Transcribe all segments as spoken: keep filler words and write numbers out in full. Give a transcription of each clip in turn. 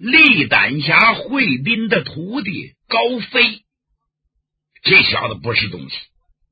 力胆峡会宾的徒弟高飞。这小子不是东西，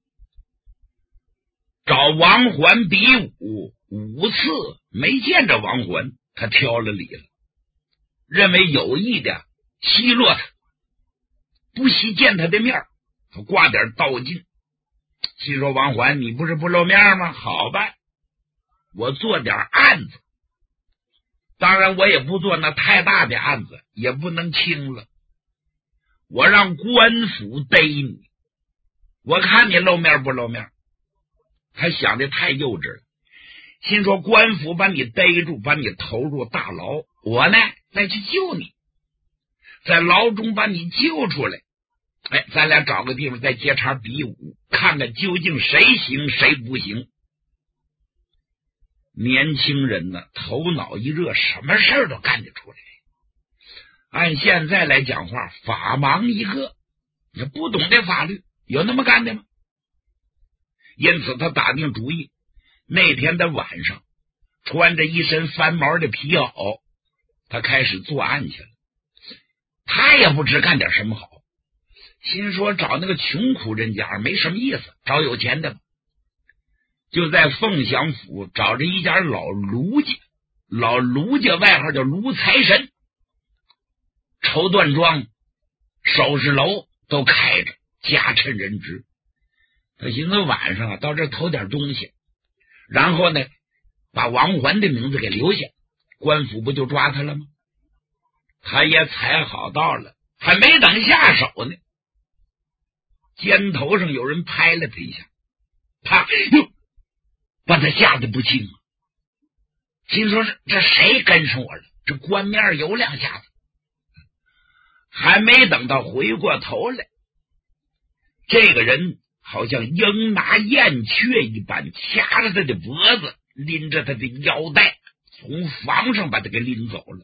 找王环比武五次没见着王环，他挑了理了，认为有意的奚落他，不惜见他的面，他挂点道劲，心说王环你不是不露面吗？好吧，我做点案子，当然我也不做那太大的案子，也不能轻了，我让官府逮你，我看你露面不露面。他想的太幼稚了，心说官府把你逮住，把你投入大牢，我呢再去救你，在牢中把你救出来，哎，咱俩找个地方再接茬比武，看看究竟谁行谁不行。年轻人呢，头脑一热，什么事儿都干得出来。按现在来讲话，法盲一个，也不懂这法律，有那么干的吗？因此他打定主意，那天的晚上穿着一身翻毛的皮袄，他开始作案去了。他也不知干点什么好，心说找那个穷苦人家没什么意思，找有钱的吧。就在凤翔府找着一家老卢家，老卢家外号叫卢财神，绸缎庄、首饰楼都开着，家趁人直。他寻思晚上啊到这偷点东西，然后呢把王环的名字给留下，官府不就抓他了吗？他也踩好道了，还没等下手呢，肩头上有人拍了他一下，啪，哟，把他吓得不轻啊！心说这谁跟上我了？这官面有两下子。还没等他回过头来，这个人好像鹰拿燕雀一般，掐着他的脖子，拎着他的腰带，从房上把他给拎走了。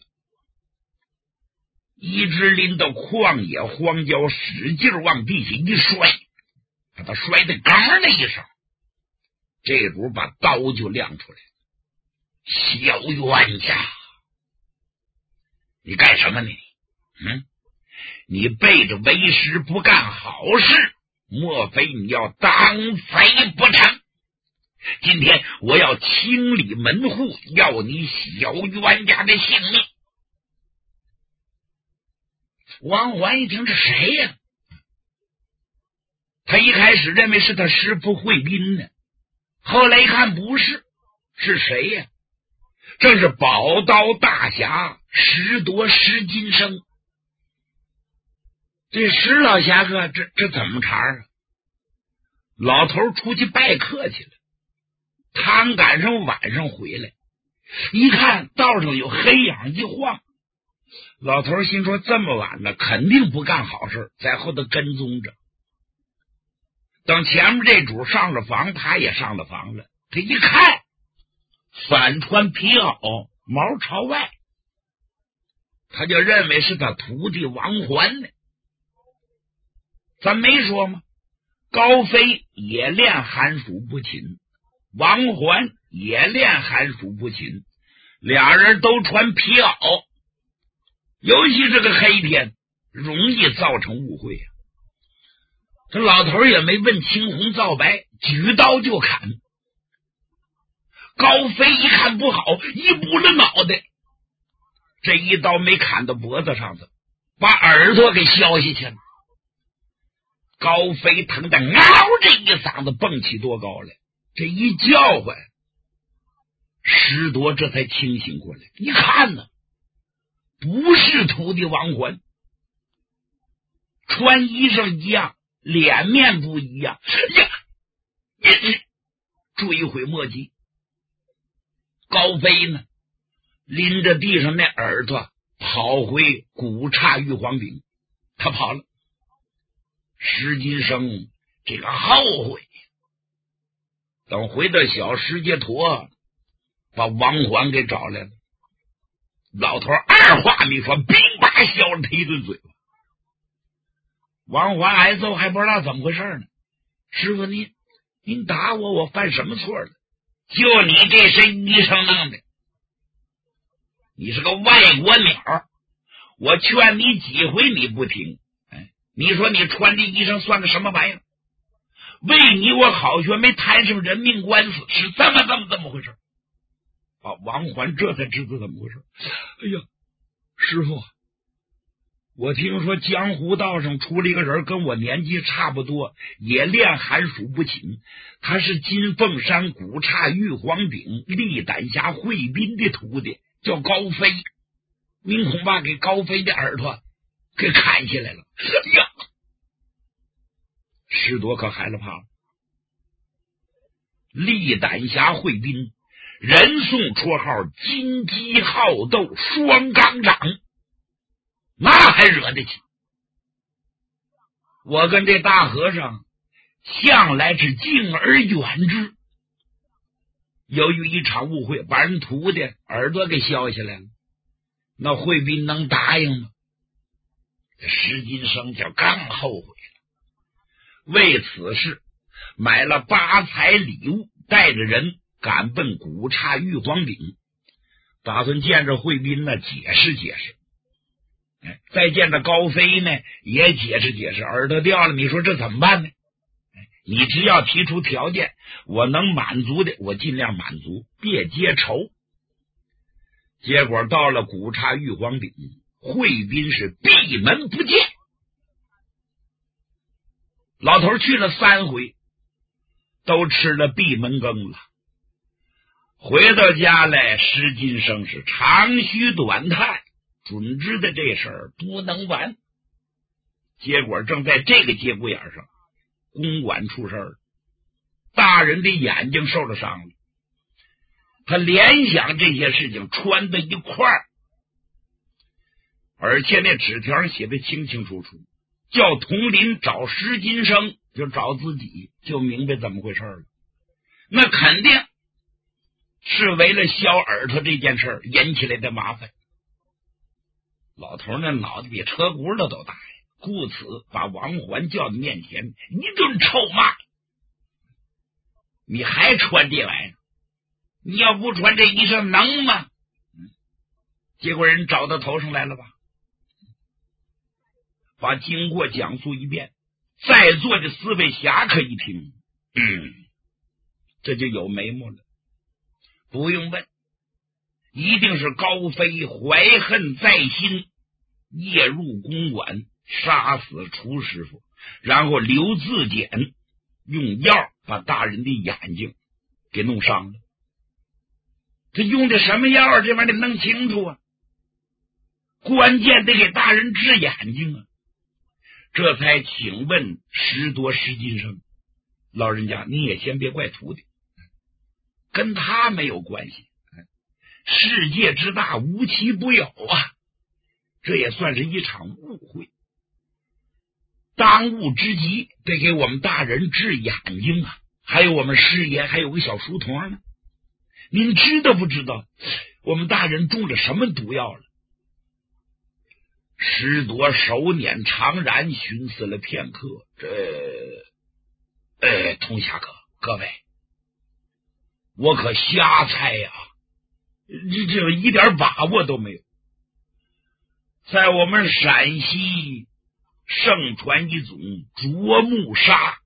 一直拎到旷野荒郊，使劲往地下一摔，把他摔得嘎的一声，这股把刀就亮出来。小冤家，你干什么呢？嗯，你背着为师不干好事，莫非你要当贼不成？今天我要清理门户，要你小冤家的性命。王环一听这谁呀、啊？他一开始认为是他师傅惠宾呢，后来一看不是，是谁呀、啊？正是宝刀大侠石夺石金生。这石老侠客这这怎么茬啊？老头出去拜客去了，他赶上晚上回来，一看道上有黑影一晃，老头心说这么晚了肯定不干好事，在后头跟踪着。等前面这主上了房，他也上了房了，他一看反穿皮袄，毛朝外，他就认为是他徒弟王环呢。咱没说吗？高飞也练寒暑不侵，王环也练寒暑不侵，俩人都穿皮袄，尤其这个黑天容易造成误会啊。这老头也没问青红皂白，举刀就砍。高飞一看不好，一补了脑袋，这一刀没砍到脖子上头，把耳朵给削下去了。高飞疼得嗷这一嗓子蹦起多高来，这一叫唤，石铎这才清醒过来，一看呢，不是徒弟王环，穿衣裳一样，脸面不一样，呀，追悔莫及。高飞呢，拎着地上那耳朵跑回古刹玉皇陵，他跑了。石金生这个后悔，等回到小石阶坨，把王环给找来了。老头二话没说，乒啪削了他一顿嘴巴。王环挨揍还不知道怎么回事呢。师傅您您打我，我犯什么错了？就你这身衣裳弄的，你是个外国鸟， 我劝你几回你不听，哎，你说你穿的衣裳算个什么玩意儿？为你我好学没谈上人命官司，是这么这么这么回事啊！王环这才知道怎么回事。哎呀，师傅，我听说江湖道上出了一个人，跟我年纪差不多，也练寒暑不侵。他是金凤山古刹玉皇顶力胆侠慧斌的徒弟，叫高飞。您恐怕给高飞的耳朵给砍下来了。哎呀，石铎可害了怕了。力胆侠慧斌，人送绰号金鸡好斗双钢掌，那还惹得起？我跟这大和尚向来是敬而远之，由于一场误会，把人徒弟耳朵给削下来了。那慧斌能答应吗？这石金生就更后悔了，为此事买了八彩礼物，带着人赶奔古刹玉皇顶，打算见着慧斌呢解释解释。哎，再见着高飞呢也解释解释，耳朵掉了，你说这怎么办呢？哎，你只要提出条件，我能满足的我尽量满足，别结仇。结果到了古刹玉皇顶，慧斌是闭门不见。老头去了三回，都吃了闭门羹了。回到家来，石金生是长吁短叹，准知道这事儿不能完。结果正在这个节骨眼上，公馆出事了，大人的眼睛受了伤了。他联想这些事情穿在一块儿，而且那纸条写的清清楚楚，叫佟林找石金生，就找自己，就明白怎么回事了。那肯定是为了削耳朵这件事引起来的麻烦。老头那脑袋比车轱辘都大呀，故此把王环叫到面前一顿臭骂：你还穿这玩意儿？你要不穿这衣裳能吗？嗯，结果人找到头上来了吧？把经过讲述一遍，在座的四位侠客一听，嗯，这就有眉目了。不用问，一定是高飞怀恨在心，夜入公馆杀死楚师傅，然后刘自检用药把大人的眼睛给弄伤了。他用的什么药？这玩意儿得弄清楚啊！关键得给大人治眼睛啊！这才请问石铎石金生，老人家你也先别怪徒弟，跟他没有关系。世界之大，无奇不有啊！这也算是一场误会。当务之急得给我们大人治眼睛啊！还有我们师爷还有个小书童呢。您知道不知道我们大人中了什么毒药了？石铎手捻长髯，寻思了片刻，这呃，童侠客各位，我可瞎猜呀、啊，这这一点把握都没有。在我们陕西盛传一种啄木砂，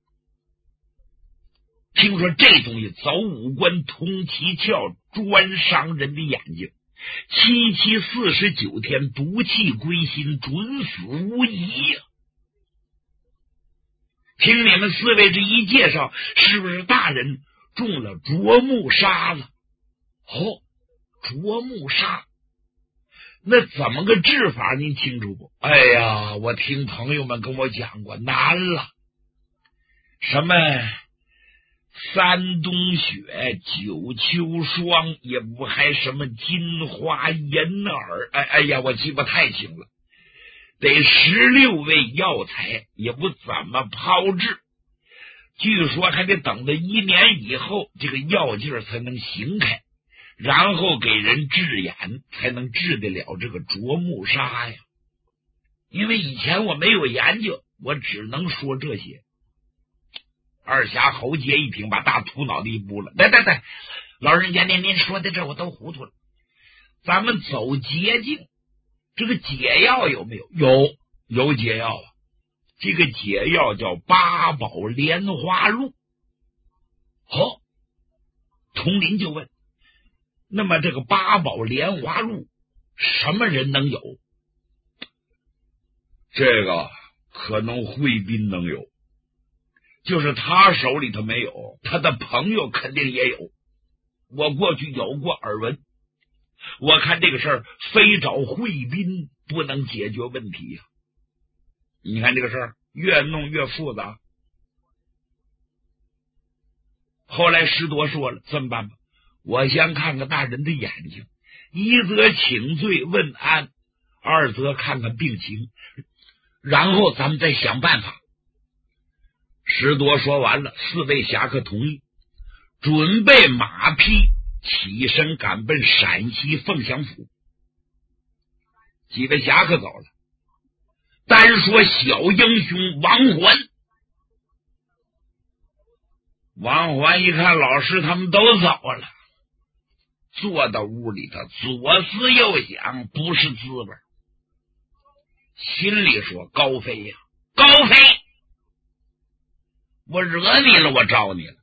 听说这东西走五官通七窍，专伤人的眼睛，七七四十九天毒气归心，准死无疑呀、啊！听你们四位这一介绍，是不是大人中了啄木砂了？哦，啄木砂，那怎么个治法您清楚不？哎呀，我听朋友们跟我讲过，难了。什么山冬雪，九秋霜，也不还什么金花银耳，哎哎呀，我记不太清了。得十六味药材，也不怎么炮制。据说还得等到一年以后，这个药劲才能行开，然后给人治眼，才能治得了这个啄木砂呀。因为以前我没有研究，我只能说这些。二侠侯杰一听，把大秃脑袋一拨了，来来来，老人家您您说的这我都糊涂了。咱们走捷径， 这个解药有没有？有，有解药啊。这个解药叫八宝莲花露。好，佟林就问，那么这个八宝莲花露什么人能有？这个可能惠斌能有，就是他手里头没有，他的朋友肯定也有。我过去有过耳闻，我看这个事儿非找惠斌不能解决问题呀、啊。你看这个事儿越弄越复杂。后来石铎说了，这么办吧，我先看看大人的眼睛，一则请罪问安，二则看看病情，然后咱们再想办法。石铎说完了，四位侠客同意，准备马匹，起身赶奔陕西凤翔府。几位侠客走了，单说小英雄王环。王环一看老师他们都走了，坐到屋里头左思右想，不是滋味，心里说高飞呀、啊，高飞，我惹你了，我招你了，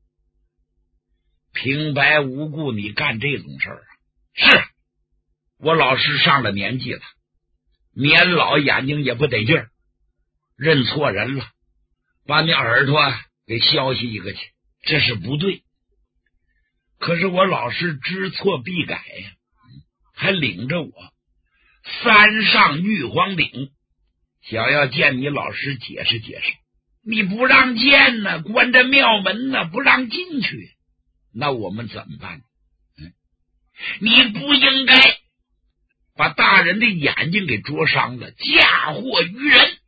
平白无故你干这种事儿啊？是我老师上了年纪了，年老眼睛也不得劲儿，认错人了，把你耳朵给削下一个去，这是不对。可是我老师知错必改呀，还领着我三上玉皇顶，想要见你老师解释解释，你不让见呢，关着庙门呢，不让进去，那我们怎么办？嗯，你不应该把大人的眼睛给灼伤了，嫁祸于人。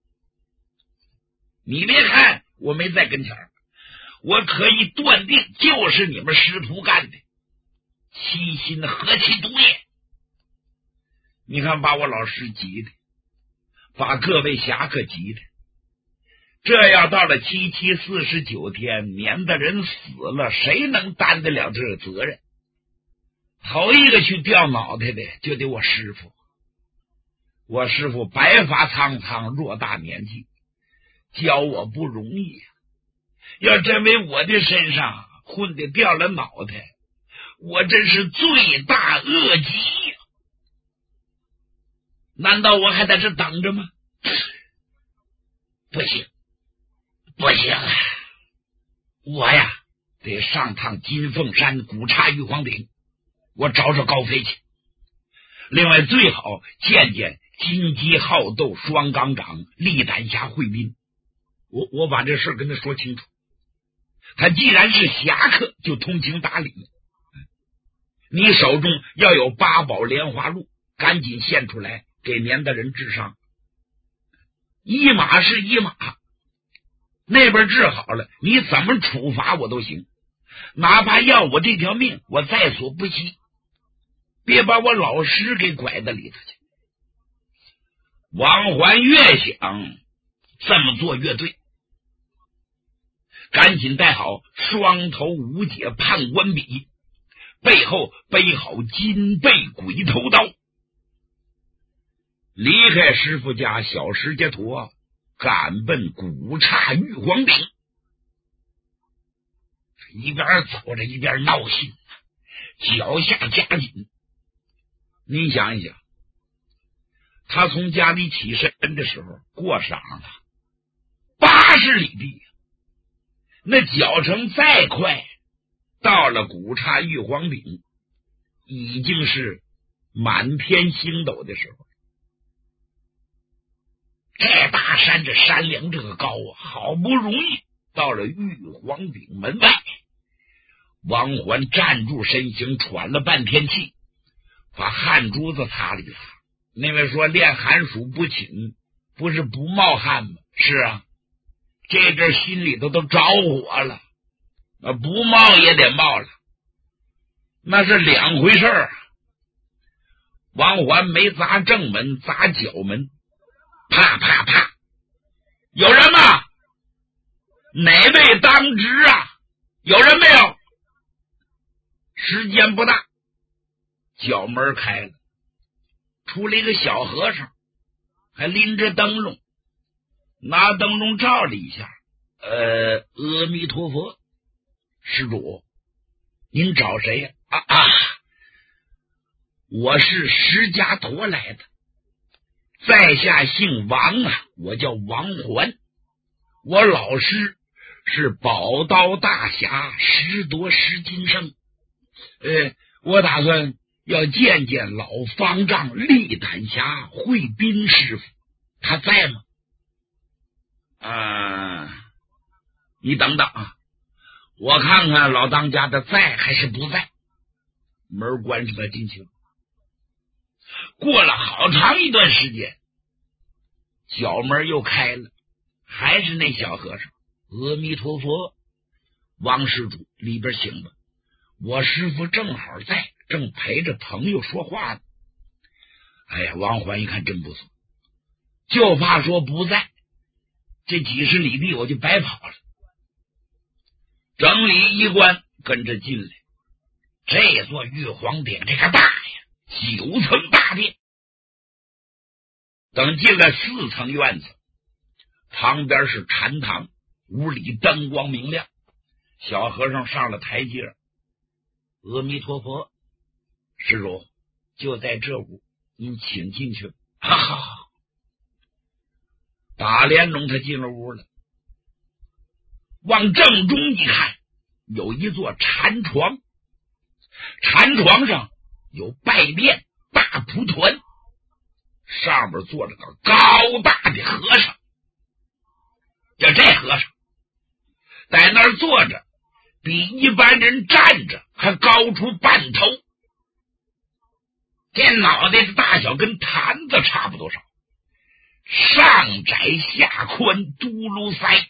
你别看我没在跟前儿，我可以断定就是你们师徒干的，七心何其毒也！你看把我老师急的，把各位侠客急的，这要到了七七四十九天，免得人死了，谁能担得了这个责任？头一个去掉脑袋的就得我师傅，我师傅白发苍苍，偌大年纪，教我不容易，要真为我的身上混的掉了脑袋，我真是罪大恶极呀！难道我还在这等着吗？不行，不行啊！我呀，得上趟金凤山古刹玉皇顶，我找找高飞去。另外，最好见见金鸡好斗双钢掌力胆侠惠斌。我我把这事跟他说清楚。他既然是侠客，就通情达理。你手中要有八宝莲花露，赶紧献出来给年的人治伤。一码是一码，那边治好了，你怎么处罚我都行，哪怕要我这条命，我在所不惜。别把我老师给拐到里头去。王环越想这么做越对，赶紧带好双头无解判官笔，背后背好金背鬼头刀，离开师傅家小石阶陀，赶奔古刹玉皇顶。一边走着一边闹心，脚下加紧。你想一想，他从家里起身的时候过晌了八十里地，那脚程再快，到了古刹玉皇顶已经是满天星斗的时候。这大山这山梁这个高啊，好不容易到了玉皇顶门外，王环站住身形，喘了半天气，把汗珠子擦了一擦。那位说练寒暑不侵，不是不冒汗吗？是啊，这阵心里头都着火了，不冒也得冒了，那是两回事儿。王环没砸正门，砸角门，啪啪啪，有人吗？哪位当值啊？有人没有？时间不大，角门开了， 出来一个小和尚，还拎着灯笼，拿灯笼照了一下。呃，阿弥陀佛，施主，您找谁呀？啊啊，我是石家陀来的，在下姓王啊，我叫王环，我老师是宝刀大侠石铎石金生。呃，我打算要见见老方丈力胆侠慧斌师傅，他在吗？啊、呃，你等等啊，我看看老当家的在还是不在。门关上了，进去了。过了好长一段时间，小门又开了，还是那小和尚。阿弥陀佛，王施主，里边请吧。我师傅正好在，正陪着朋友说话呢。哎呀，王环一看真不错，就怕说不在，这几十里地我就白跑了。整理衣冠，跟着进来。这座玉皇殿这个大呀，九层大殿。等进了四层院子，旁边是禅堂，屋里灯光明亮。小和尚上了台阶，阿弥陀佛，施主就在这屋，您请进去。哈哈，打莲笼他进了屋了，往正中一看，有一座禅床，禅床上有拜殿大蒲团，上面坐着个高大的和尚。就这和尚在那儿坐着，比一般人站着还高出半头，这脑袋的大小跟坛子差不多少，上窄下宽，嘟噜腮，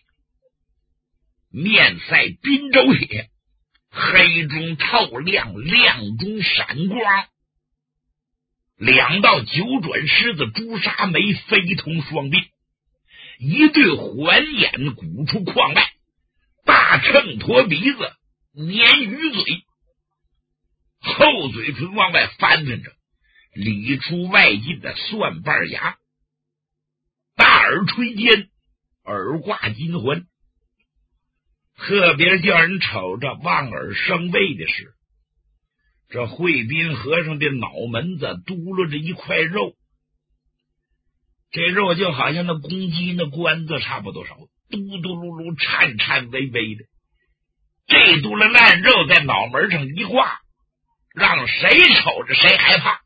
面赛滨州血，黑中透亮，亮中闪光，两道九转狮子朱砂眉非同双臂，一对环眼鼓出眶外，大秤砣鼻子，鲶鱼嘴，后嘴唇往外翻翻着，里出外进的蒜瓣牙，大耳垂肩，耳挂金环。特别叫人瞅着望耳生畏的是，这慧斌和尚的脑门子嘟噜着一块肉，这肉就好像那公鸡那关子差不多少，嘟嘟噜噜颤颤巍巍的，这嘟噜烂肉在脑门上一挂，让谁瞅着谁害怕。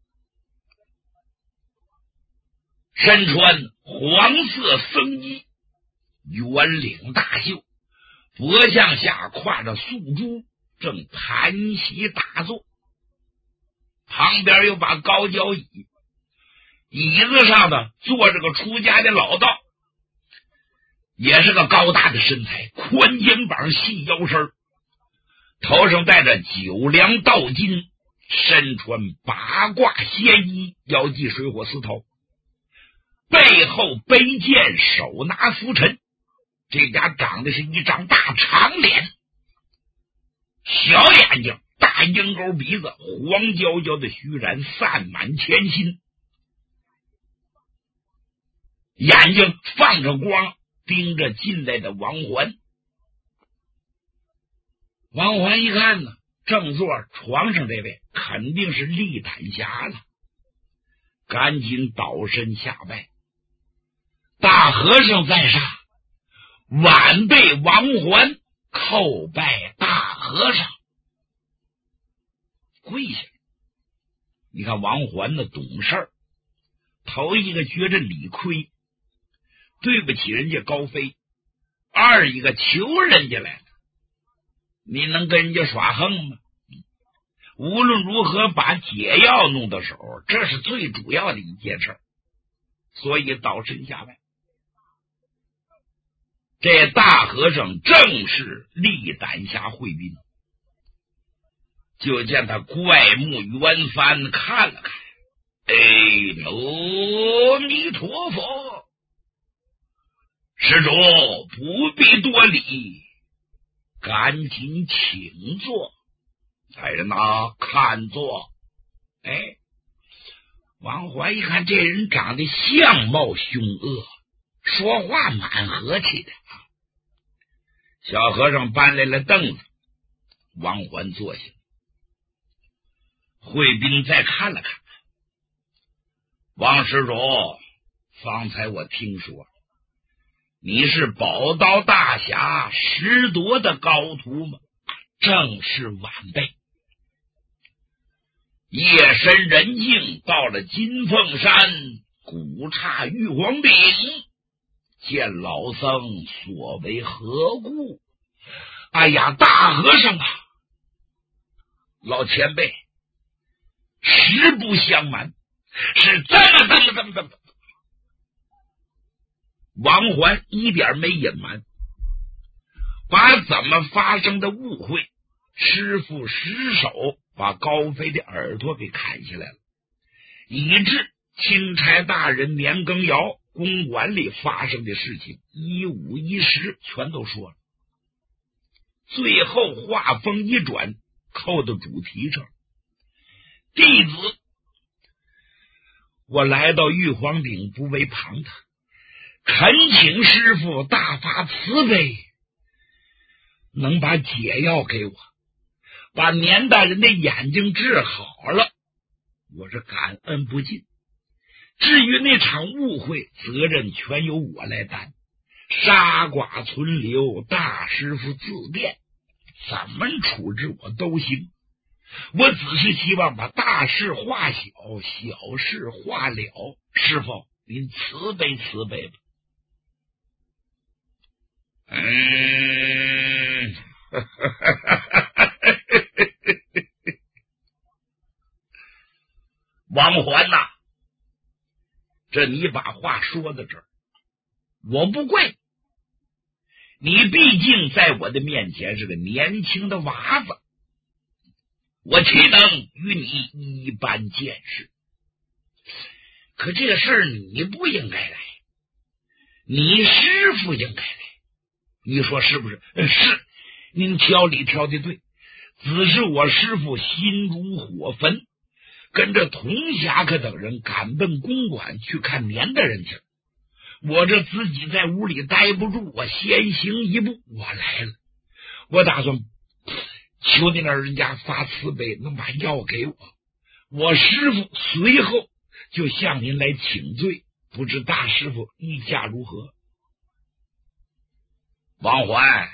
身穿黄色僧衣，圆领大袖，脖项下挎着素珠，正盘膝打坐。旁边有把高脚椅，椅子上呢坐着个出家的老道，也是个高大的身材，宽肩膀细腰身，头上戴着九梁道巾，身穿八卦仙衣，腰系水火丝绦，背后背剑，手拿拂尘。这家长得是一张大长脸，小眼睛，大鹰钩鼻子，黄焦焦的须髯散满前心，眼睛放着光，盯着进来的王环。王环一看呢，正坐床上这位肯定是力胆侠了，赶紧倒身下拜。大和尚在上，晚辈王环叩拜大和尚，跪下。你看王环的懂事儿，头一个觉着理亏，对不起人家高飞；二一个求人家来了，你能跟人家耍横吗？无论如何把解药弄到手，这是最主要的一件事，所以倒身下拜。这大和尚正是力胆侠慧斌，就见他怪目圆翻看了看，哎，阿弥陀佛，施主不必多礼，赶紧请坐。来人呐，看坐。哎， 王环一看这人长得相貌凶恶，说话蛮和气的啊。小和尚搬来了凳子，王环坐下。惠宾再看了看，王施主，方才我听说你是宝刀大侠石铎的高徒吗？正是晚辈。夜深人静，到了金凤山古刹玉皇顶，见老僧所为何故？哎呀，大和尚啊，老前辈，实不相瞒，是这么这么这么这么。王环一点没隐瞒，把怎么发生的误会，师父失手把高飞的耳朵给砍下来了，以致钦差大人年羹尧公馆里发生的事情一五一十全都说了。最后话锋一转，扣到主题上，弟子我来到玉皇顶不为旁他，恳请师父大发慈悲，能把解药给我，把年大人的眼睛治好了，我是感恩不尽。至于那场误会，责任全由我来担，杀剐存留，大师傅自便，怎么处置我都行。我只是希望把大事化小，小事化了。师父您慈悲慈悲吧。嗯王环呐，这你把话说到这儿，我不跪。你毕竟在我的面前是个年轻的娃子，我岂能与你一般见识？可这个事儿你不应该来，你师父应该来，你说是不是？是，您挑理挑的对，只是我师父心如火焚，跟着童侠客等人赶奔公馆去看年大人去。我这自己在屋里待不住，我先行一步，我来了。我打算求您老人家发慈悲，能把药给我。我师父随后就向您来请罪，不知大师父意下如何？王环，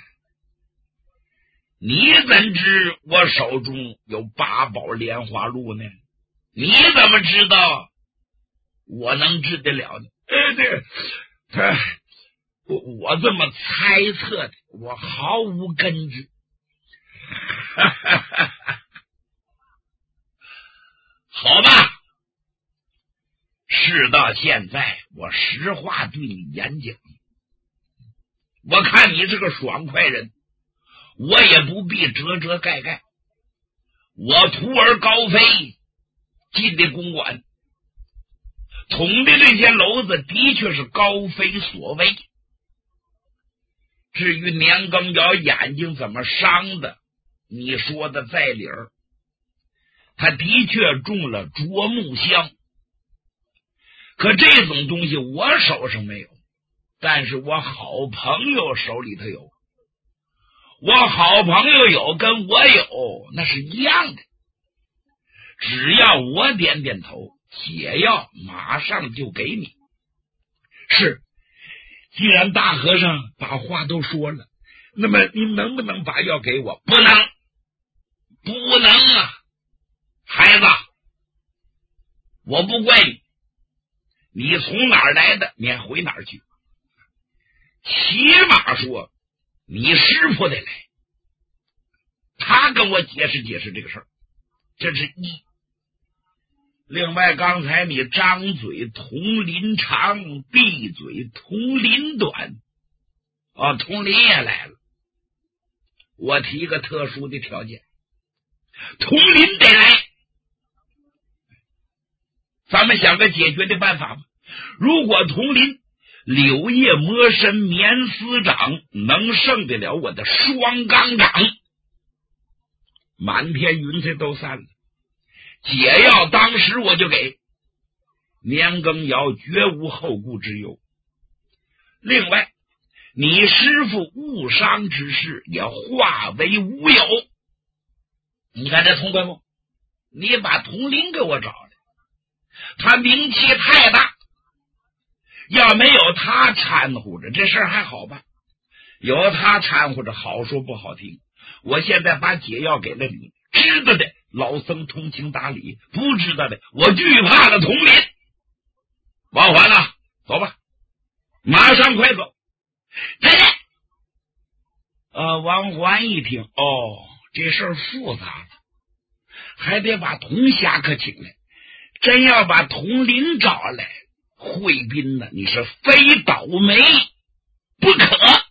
你怎知我手中有八宝莲花露呢？你怎么知道我能治得了呢？呃，这他我我这么猜测的，我毫无根据。好吧，事到现在，我实话对你演讲。我看你是个爽快人，我也不必遮遮盖盖。我徒儿高飞进的公馆，捅的这些篓子的确是高飞所为。至于年羹尧眼睛怎么伤的，你说的在理儿，他的确中了啄木香，可这种东西我手上没有，但是我好朋友手里头有，我好朋友有跟我有那是一样的，只要我点点头，解药马上就给你。是，既然大和尚把话都说了，那么您能不能把药给我？不能，不能啊，孩子，我不怪你，你从哪儿来的，撵回哪儿去。起码说，你师傅得来，他跟我解释解释这个事儿，这是一。另外，刚才你张嘴铜铃长，闭嘴铜铃短，啊，铜铃也来了。我提个特殊的条件，铜铃得来，咱们想个解决的办法吧。如果铜铃柳叶魔神棉丝掌能胜得了我的双钢掌，满天云彩都散了，解药当时我就给。 年羹尧绝无后顾之忧。另外，你师父误伤之事也化为乌有。你看这佟关公，你把佟林给我找来，他名气太大，要没有他掺和着，这事儿还好办。有他掺和着，好说不好听。我现在把解药给了你，知道的老僧通情达理，不知道的我惧怕了佟林。王环啊，走吧，马上快走。再见。呃，王环一听，哦，这事儿复杂了，还得把佟侠客请来。真要把佟林找来，惠宾呢，你是非倒霉不可。